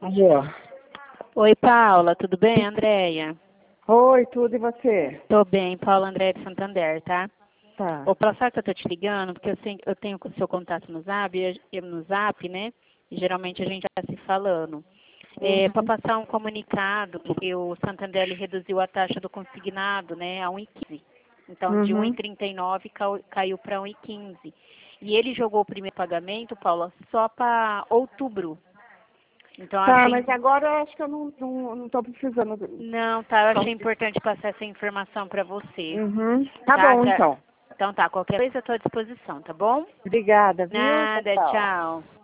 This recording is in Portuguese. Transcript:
Alô. Oi, Paula, tudo bem? Andréia? Oi, tudo e você? Tô bem, Paula Andréia de Santander, tá? Tá. Ô, Paula, sabe que eu tô te ligando? Porque eu tenho o seu contato no Zap, no Zap, né? E geralmente a gente tá se falando. Para passar um comunicado que o Santander ele reduziu a taxa do consignado, né, a 1,15. Então, de 1,39 caiu para 1,15. E ele jogou o primeiro pagamento, Paula, só para outubro. Então, eu Tá, achei... mas agora eu acho que eu não tô precisando. Não, tá, eu achei importante passar essa informação para você. Tá bom, então. Então tá, qualquer coisa eu estou à disposição, tá bom? Obrigada, viu? Nada, Tchau. tchau.